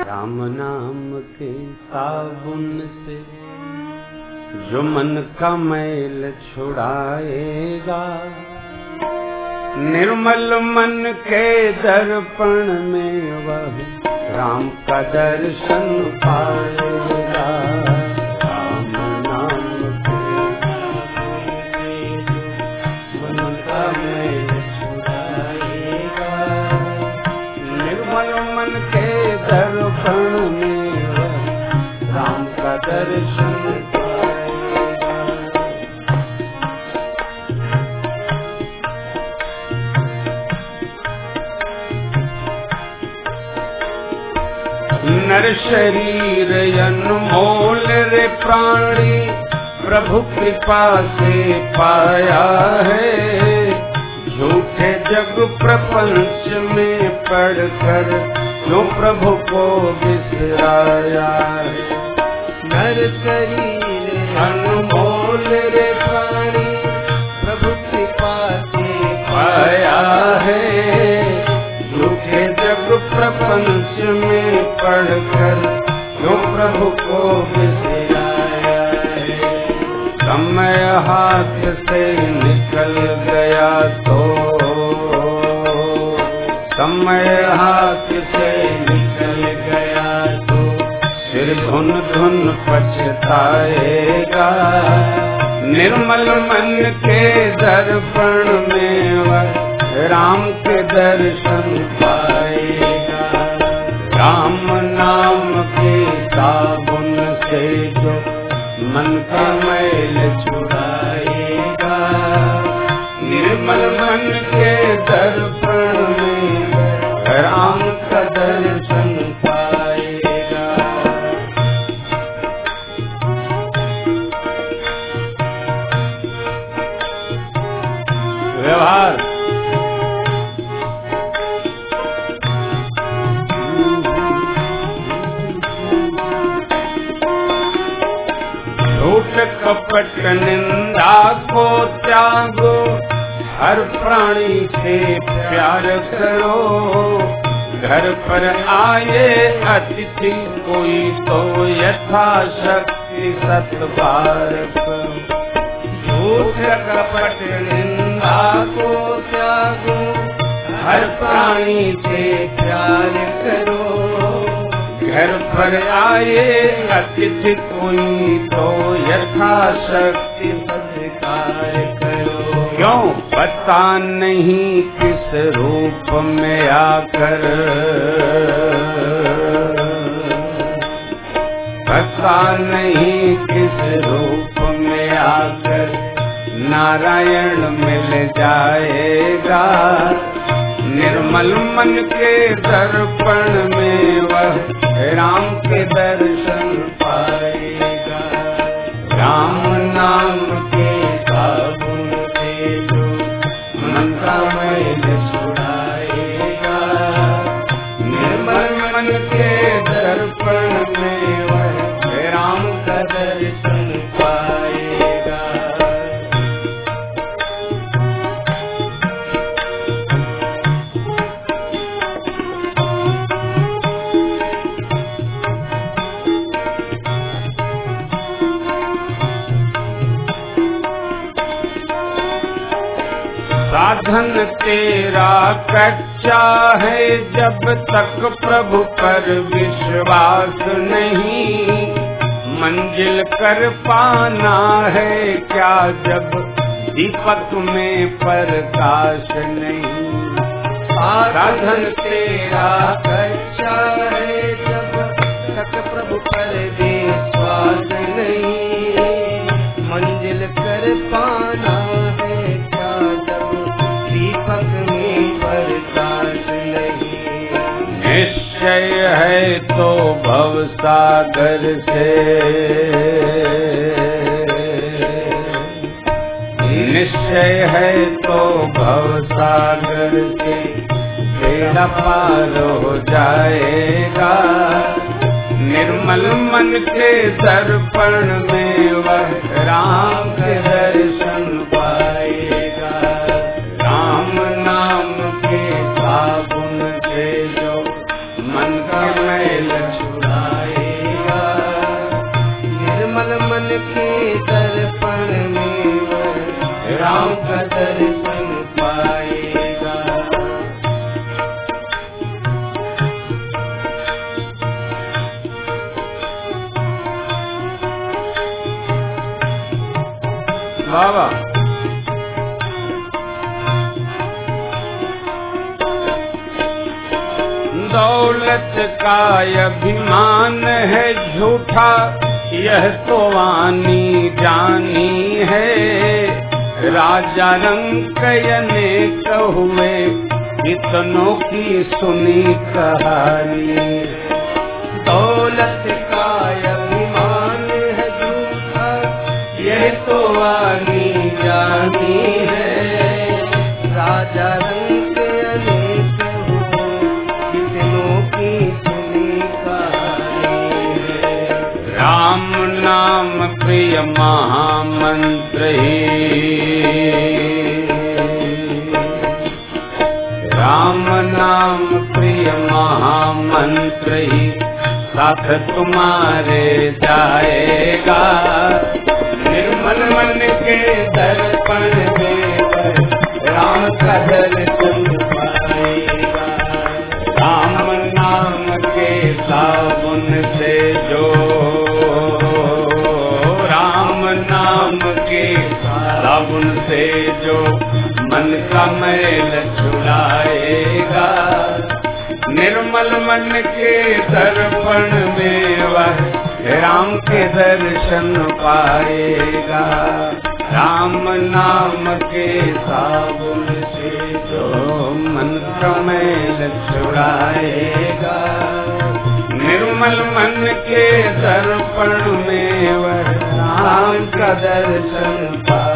राम नाम के साबुन से जो मन का मैल छुड़ाएगा, निर्मल मन के दर्पण में वह राम का दर्शन पाएगा। राम नाम के मन का मैल छुड़ाएगा, निर्मल मन के दर्पण में वह राम का दर्शन नर शरीर अनमोल रे प्राणी प्रभु कृपा से पाया है, झूठे जग प्रपंच में पढ़कर जो प्रभु को बिसराया है। नर शरीर अनमोल रे प्राणी प्रभु कृपा से पाया है, झूठे जग प्रपंच में पढ़कर जो प्रभु को बिसराया है। समय हाथ से निकल गया तो, समय हाथ से निकल गया तो फिर धुन धुन पछताएगा, निर्मल मन के दर्पण में वह राम के दर्शन पाएगा। राम नाम के साबुन से जो मन का मैल छुड़ाएगा, निर्मल मन के दर्पण में राम का दर्शन पाएगा। व्यवहार कपट निंदा को त्यागो, हर प्राणी से प्यार करो, घर पर आए अतिथि कोई तो यथाशक्ति सत्कार करो। झूठ कपट निंदा को त्यागो, हर प्राणी से प्यार करो, घर पर आए अतिथि कोई तो यथाशक्ति सत्कार करो। क्यों पता नहीं किस रूप में आकर, पता नहीं किस रूप में आकर नारायण मिल जाएगा, निर्मल मन के दर्पण में वह राम के दर्शन पाएगा। राम नाम के साबुन से जो मन का मैल छुड़ाएगा, निर्मल मन के दर्पण में वह राम का दर्शन पाएगा। साधन तेरा कच्चा है, जब तक प्रभु पर विश्वास नहीं, मंजिल कर पाना है क्या जब दीपक में प्रकाश नहीं। साधन तेरा कच्चा है, जब तक प्रभु पर विश्वास नहीं, मंजिल कर पाना है क्या जब दीपक में प्रकाश नहीं। निश्चय है तो भव सागर से, निश्चय है तो भव सागर से बेड़ा पार हो जाएगा, निर्मल मन के दर्पण में वह राम के दर्शन पाएगा। राम नाम के साबुन से जो मन का मैल राम का दर्शन पाएगा। बाबा दौलत का अभिमान है झूठा, यह तो वाणी जानी है। राजा रंक अनेक हुए, इतनों की सुनी कहानी। दौलत का अभिमान है झूठा, यह तो वाणी जानी है। राजा रंक अनेक हुए, इतनों की सुनी कहानी है। राम नाम प्रिय महामंत्र ही, राम नाम प्रिय महामंत्र ही साथ तुम्हारे जाएगा। निर्मल मन के दर्पण में राम का दर्शन पाएगा। राम नाम के साबुन से जो, राम नाम के साबुन से जो मन का मैल छुड़ाएगा। निर्मल मन के दर्पण में वह राम के दर्शन पाएगा। राम नाम के साबुन से जो मन का मैल छुड़ाएगा। निर्मल मन के दर्पण में वह राम का दर्शन पाएगा।